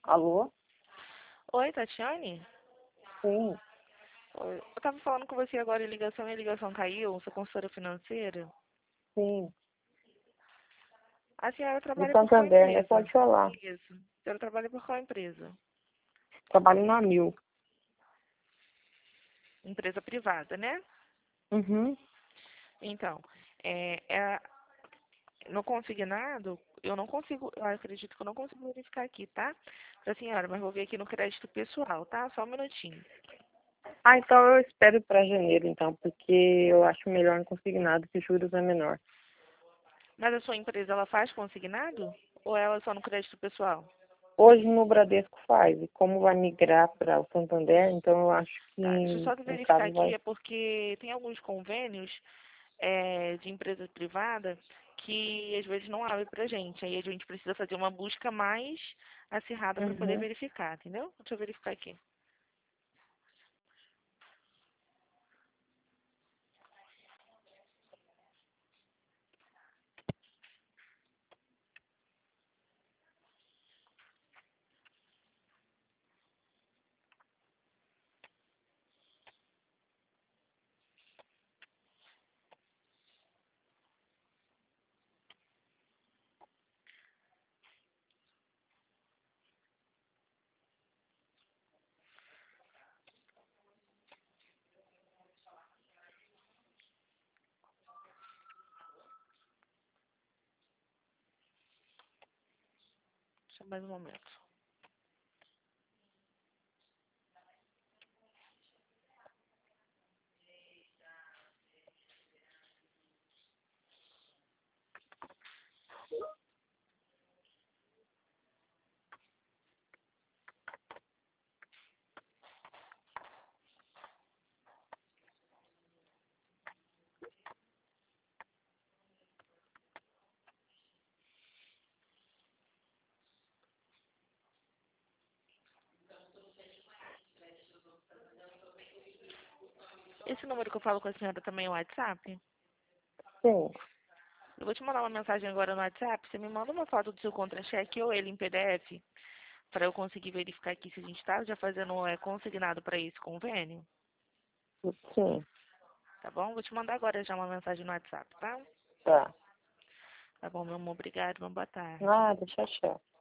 Alô? Oi, Tatiane? Sim, Oi, eu tava falando com você agora em ligação e a ligação caiu, sou consultora financeira. sim. A senhora Do trabalha por qual Santander, né? empresa? Pode falar. Isso. A senhora trabalha por qual empresa? Trabalho na Mil. Empresa privada, né? Uhum. Então, é, é- no consignado, eu não consigo, eu acredito que eu não consigo verificar aqui, tá? Pra senhora, mas vou ver aqui no crédito pessoal, tá? Só um minutinho. Ah, então eu espero para janeiro, então, porque eu acho melhor em consignado que juros é menor. Mas a sua empresa, ela faz consignado? Ou ela só no crédito pessoal? Hoje no Bradesco faz, e como vai migrar para o Santander, então eu acho que, Tá, deixa eu só no verificar caso, aqui, vai. é porque tem alguns convênios de empresa privada que às vezes não abre pra gente. Aí a gente precisa fazer uma busca mais acirrada para poder Uhum. verificar, entendeu? Deixa eu verificar aqui. Deixa eu mais um momento. Esse número que eu falo com a senhora também é o WhatsApp? Sim, Eu vou te mandar uma mensagem agora no WhatsApp. Você me manda uma foto do seu contra-cheque ou ele em PDF para eu conseguir verificar aqui se a gente está já fazendo consignado para esse convênio. sim. Tá bom? Vou te mandar agora já uma mensagem no WhatsApp, tá? Tá. Tá bom, meu amor. Obrigado. Uma boa tarde. Nada, tchau, tchau.